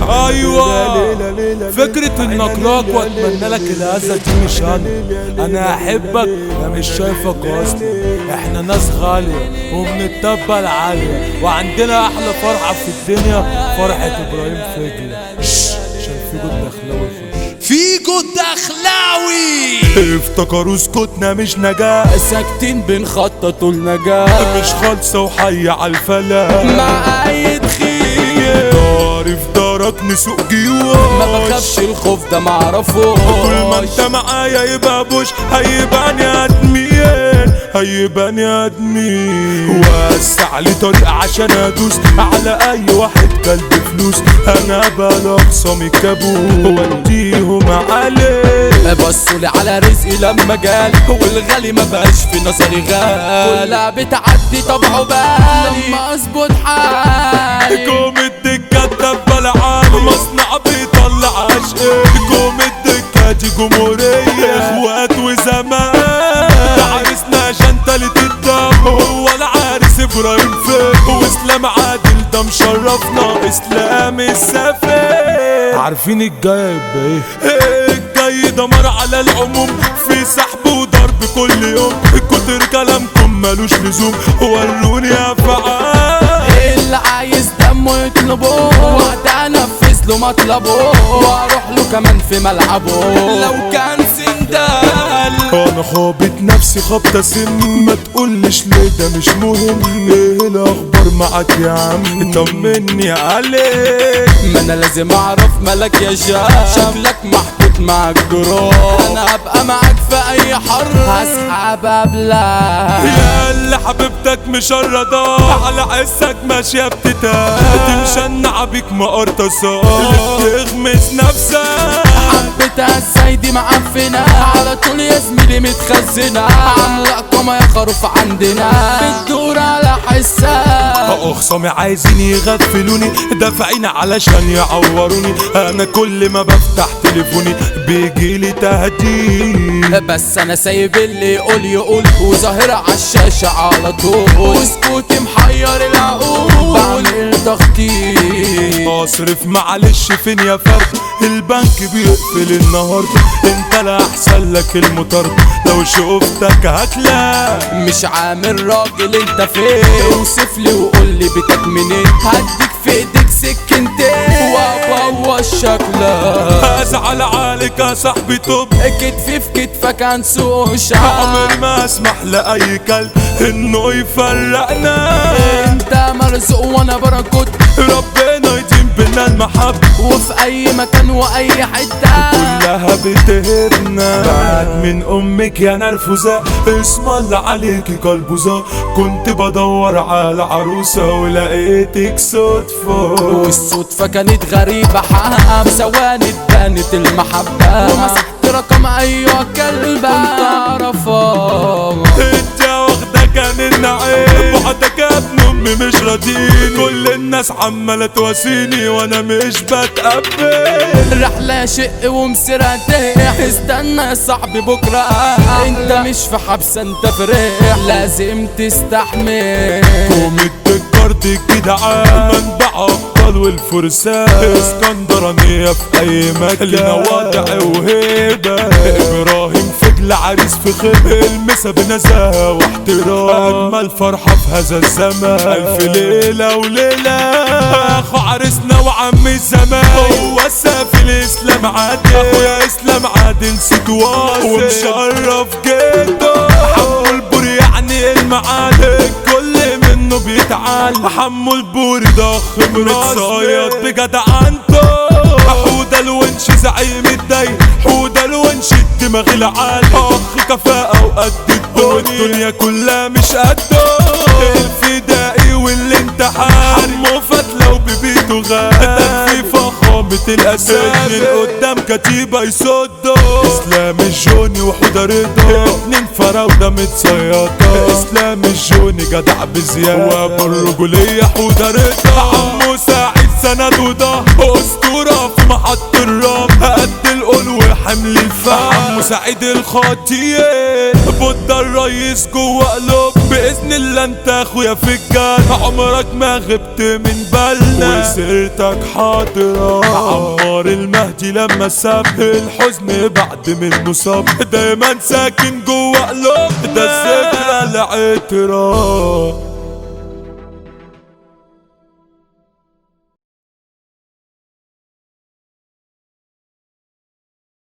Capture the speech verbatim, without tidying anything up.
ايوه فكرة انك راك واتمنى لك الاذى دي مش انا. انا احبك انا مش شايفك اصلا. احنا ناس غالية وبنتبل عالية وعندنا احلى فرحة في الدنيا فرحة ابراهيم فجلة. عشان في جود دخلاوي في جود دخلاوي افتكروا سكوتنا مش نجاح، ساكتين بنخططوا النجاح، مش خالصة وحي على الفلاح مع اي تخيل داري في دارك نسوق جيوش. ما بخافش الخوف ده معرفوش، طول ما انت معايا يبقى بوش هيبان يا ادمين هيبان يا ادمين. وسع لي طريق عشان ادوس على اي واحد كلب فلوس. انا بلغ صامي كابوس واديهم عليه. بصوا لي على رزقي لما جالي والغالي ما بقاش في نظري غالي. كلها بتعدي طبعه بالي لما اظبط حالي. قوم الدكة دبل عالي مصنع بيطلع عشقي. قوم الدكة دي جمهورية اخوات وزمان. عرسنا شنطلة الدم هو العرس ابراهيم فجلة. واسلام عادل ده مشرفنا اسلام السفير. عارفين الجاي بايه؟ الجاي دمر على العموم في سحب وضرب كل يوم. كتر كلامكم ملوش لزوم وروني افعال. اللي عايز دمه يطلبه وقت انفذ له مطلبه واروح له كمان في ملعبه لو كان سندال. انا خابط نفسي خبطة سم ما تقولش ليه ده مش مهم. ايه الاخبار معاك يا عم طمني عليك. ما انا لازم اعرف مالك يا شاب شكلك محطوط معاك جراح. انا هبقى معاك في اي حر هسحب ابلع. يا اللي حبيبتك مشردة على عزك ماشية بتتاه. تمشنع بيك مقرطصة اللي بتغمس نفسك. حبيتها السيدي معفنة على طول يا زميلي متخزنة. عاملة يا خروف عندنا بتدور على حسها. اخصامي عايزين يغفلوني دافعين علشان يعوروني. انا كل ما بفتح تليفوني بيجيلي تهديد. بس انا سايب اللي يقول يقول وظاهرة عالشاشة على طول. وسكوتي محير العقول بعمل تخطيط. اصرف معلش فين يا فرد البنك بيقفل النهارده. انت لا احسن لك المطرد لو شوفتك هتلاقي. مش عامل راجل انت فين اوصف لي وقول لي بيتك منين. هديك في ايدك سكنتين وابوظ شكلك. ازعل عليك يا صاحبي طب كتفي في كتفك هنسوش. عمري ما اسمح لاي كلب انه يفرقنا. انت مرزوق وانا بركض ربنا يديم بينا المحبة وفي اي مكان واي حتة كلها بتهبنا. بعد من امك يا نرفزة اسم الله عليكي كلبوزة. كنت بدور على عروسة ولقيتك صدفة. والصدفة كانت غريبة حقها ثواني اتبانت المحبة. ومسحت رقم ايوه كلبة كنت اعرفها. انت واخدة كان النعيم بعدك يا ابن امي مش راضيني. كل الناس عمالة تواسيني وانا مش بتقبل. رحلة شق ومسيرها تهيح. استنى يا صاحبي بكرة انت مش في حبس انت في ريح لازم تستحمل. قوم الدكارد الجدعان منبع ابطال والفرسان. اسكندرانية في اي مكان لنا وضع وهيبة. ابراهيم فجلة عريس في خيبة المسا بنزاهة واحترام. اجمل فرحة في هذا الزمان الف ليلة وليلة. اخو عريسنا وعم الزمان هو السافي الاسلام عادل. اخويا اسلام عادل ستواصل ومشرف جدا. حمو البوري يعني المعادل كل منه بيتعال. حمو البوري ضخ متصيد بجدعنته. حودة الونش زعيم الداير حودة الونش الدماغ العالي. اخ كفاءة وقد الدنيا كلها مش قده. الفدائي والانتحار حمو فتلة وبيبيته غاد. في فخامة الاسد من قدام كتيبة يصدوا. اسلام الجوني وحودة رضا اتنين فراودة متصيدة. اسلام الجوني جدع بزيادة وابو الرجولية حودة رضا. عمو ساعد سند وده اسطورة في محط الرام. قد القول وحمل الفهم. عمو سعيد الخطيب بودة الريس جوه قلوب بإذن الله انت اخويا في الجنة، عمرك ما غبت من بالنا وسيرتك حاضرة. عمار المهدي لما ساب الحزن بعد منه صاب، دايما ساكن جوا قلوبنا، ده الذكرى العطرة.